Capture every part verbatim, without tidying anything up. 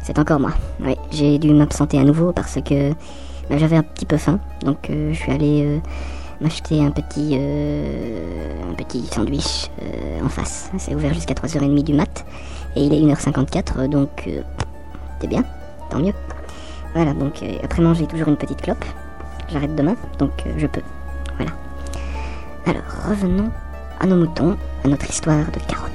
c'est encore moi. Oui, j'ai dû m'absenter à nouveau parce que bah, j'avais un petit peu faim. Donc euh, je suis allé euh, m'acheter un petit, euh, un petit sandwich euh, en face. C'est ouvert jusqu'à trois heures trente du mat. Et il est une heure cinquante-quatre, donc euh, c'est bien, tant mieux. Voilà, donc euh, après manger toujours une petite clope. J'arrête demain, donc euh, je peux. Voilà. Alors, revenons à nos moutons, à notre histoire de carottes.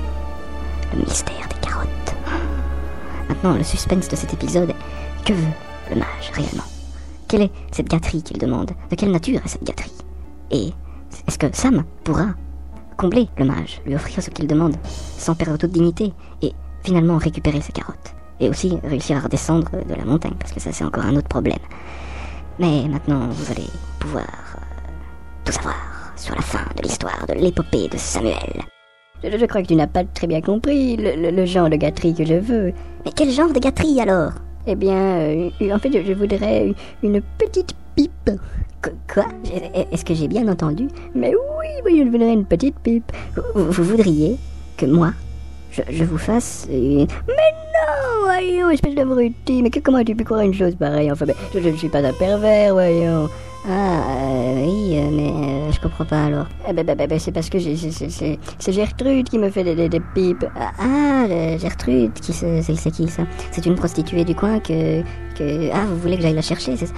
Le mystère des carottes. Maintenant, le suspense de cet épisode est: que veut le mage réellement? Quelle est cette gâterie qu'il demande? De quelle nature est cette gâterie? Et est-ce que Sam pourra combler le mage, lui offrir ce qu'il demande, sans perdre toute dignité, et finalement récupérer ses carottes? Et aussi réussir à redescendre de la montagne, parce que ça c'est encore un autre problème. Mais maintenant, vous allez pouvoir euh, tout savoir sur la fin de l'histoire de l'épopée de Samuel. Je, je crois que tu n'as pas très bien compris le, le, le genre de gâterie que je veux. Mais quel genre de gâterie alors? Eh bien, euh, en fait, je, je voudrais une petite pipe. Qu- Quoi? Est-ce que j'ai bien entendu? Mais oui, oui, je voudrais une petite pipe. Vous, vous voudriez que moi, je, je vous fasse une... Mais non, voyons, espèce d'abruti. Mais que, comment as-tu pu croire une chose pareille? Enfin, ben, je, je ne suis pas un pervers, voyons. Ah, euh, oui, euh, mais euh, je comprends pas alors. Eh ben, ben, ben, ben, c'est parce que j'ai- c'est- c'est c'est- c'est Gertrude qui me fait des, des, des pipes. Ah, ah, le Gertrude, qui se- c'est c'est qui ça? C'est une prostituée du coin que... que... Ah, vous voulez que j'aille la chercher, c'est ça?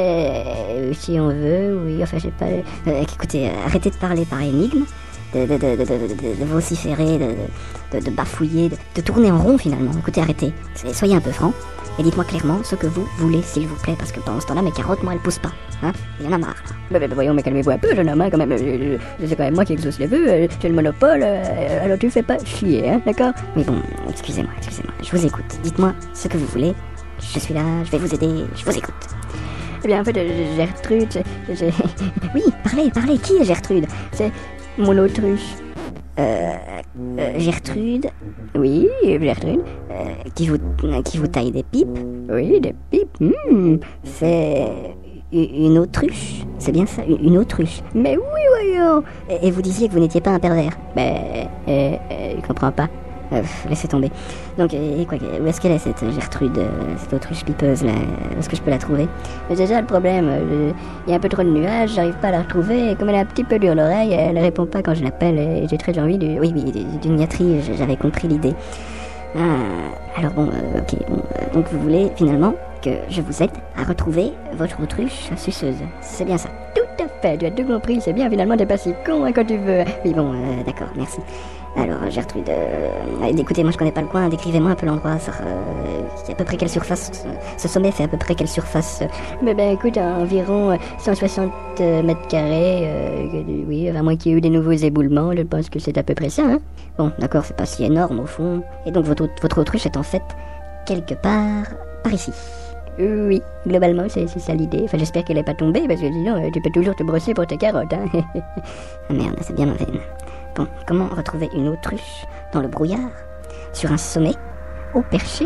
Euh, si on veut, oui, enfin, je sais pas... Euh, écoutez, euh, arrêtez de parler par énigme, de, de, de, de, de, de- de vociférer, de, de, de bafouiller, de, de tourner en rond finalement. Écoutez, arrêtez, C'est- soyez un peu franc, et dites-moi clairement ce que vous voulez, s'il vous plaît, parce que pendant ce temps-là, mes carottes, moi, elles poussent pas, hein? Il y en a marre, là. Ben, ben, ben, voyons, mais calmez-vous un peu, jeune homme, hein, quand même. Je- je- C'est quand même moi qui exauce les vœux, euh, j'ai le monopole, euh, alors tu fais pas chier, hein, d'accord? Oui, bon, excusez-moi, excusez-moi, je vous écoute. Dites-moi ce que vous voulez, je suis là, je vais vous aider, je vous écoute. Eh bien, en fait, euh, Gertrude, c'est... c'est- Oui, parlez, parlez, qui est Gertrude? C'est mon autruche. Euh, euh, Gertrude, Oui, Gertrude. euh, qui vous, qui vous taille des pipes, Oui, des pipes. hmm. c'est u- une autruche, c'est bien ça, u- une autruche. Mais oui, voyons. Et, et vous disiez que vous n'étiez pas un pervers. Ben, euh, euh, je comprends pas. Euh, pff, laissez tomber. Donc, et quoi, où est-ce qu'elle est cette Gertrude, euh, cette autruche pipeuse là? Où est-ce que je peux la trouver? Mais c'est ça le problème. euh, Il y a un peu trop de nuages, j'arrive pas à la retrouver. Et comme elle a un petit peu dur l'oreille, elle répond pas quand je l'appelle. Et j'ai très envie de... Oui, oui, d- d'une gâterie, j- j'avais compris l'idée. Ah, alors bon, euh, ok, bon, euh, donc vous voulez finalement que je vous aide à retrouver votre autruche suceuse. C'est bien ça. Tout à fait, tu as tout compris. C'est bien, finalement, t'es pas si con hein, quand tu veux. Oui, bon, euh, d'accord, merci. Alors, Gertrude, euh, écoutez, moi je connais pas le coin, décrivez-moi un peu l'endroit, ça, euh, à peu près quelle surface, ce sommet fait à peu près quelle surface euh, Mais ben écoute, environ cent soixante mètres carrés, euh, oui, à moins qu'il y ait eu des nouveaux éboulements, je pense que c'est à peu près ça, hein. Bon, d'accord, c'est pas si énorme au fond. Et donc votre, votre autruche est en fait quelque part par ici. Euh, Oui, globalement, c'est c'est ça l'idée. Enfin, j'espère qu'elle est pas tombée, parce que sinon, euh, tu peux toujours te brosser pour tes carottes, hein. Ah merde, c'est bien ma veine. Bon, comment retrouver une autruche dans le brouillard, sur un sommet, au perché,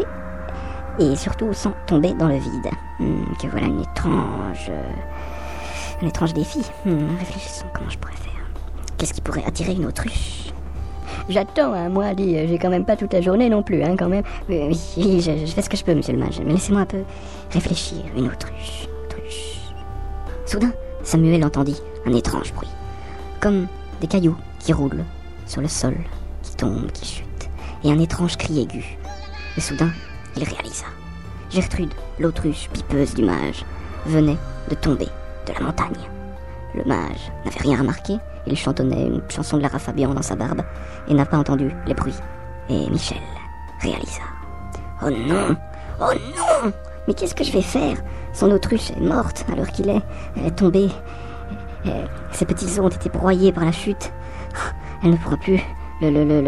et surtout sans tomber dans le vide? Hmm, que voilà une étrange... euh, un étrange défi. Hmm, réfléchissons, comment je pourrais faire? Qu'est-ce qui pourrait attirer une autruche? J'attends, hein, moi, dis, euh, j'ai quand même pas toute la journée non plus, hein, quand même. Oui, oui, oui, je, je fais ce que je peux, monsieur le mage, mais laissez-moi un peu réfléchir. Une autruche, autruche... Soudain, Samuel entendit un étrange bruit, comme des cailloux qui roulent sur le sol, qui tombent, qui chutent, et un étrange cri aigu. Et soudain, il réalisa. Gertrude, l'autruche pipeuse du mage, venait de tomber de la montagne. Le mage n'avait rien remarqué, il chantonnait une chanson de Lara Fabian dans sa barbe, et n'a pas entendu les bruits. Et Michel réalisa. Oh non! Oh non! Mais qu'est-ce que je vais faire? Son autruche est morte alors qu'il est... Elle est tombée... Et ses petits os ont été broyés par la chute. Elle ne pourra plus... Le... le... le... le...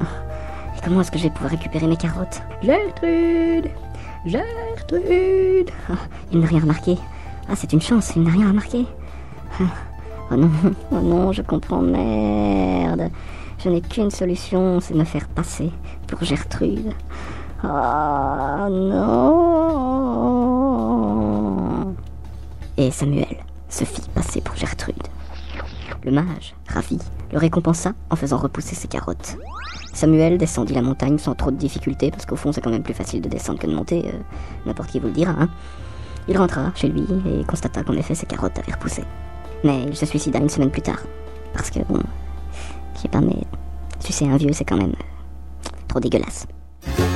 Et comment est-ce que je vais pouvoir récupérer mes carottes? Gertrude! Gertrude! Ah, il n'a rien remarqué. Ah, c'est une chance, il n'a rien remarqué. Ah, oh non, oh non, je comprends, merde. Je n'ai qu'une solution, c'est me faire passer pour Gertrude. Oh non. Et Samuel se fit passer pour Gertrude. Le mage, ravi, le récompensa en faisant repousser ses carottes. Samuel descendit la montagne sans trop de difficultés, parce qu'au fond c'est quand même plus facile de descendre que de monter, euh, n'importe qui vous le dira, hein. Il rentra chez lui et constata qu'en effet ses carottes avaient repoussé. Mais il se suicida une semaine plus tard, parce que bon, je sais pas, mais sucer un vieux c'est quand même euh, trop dégueulasse.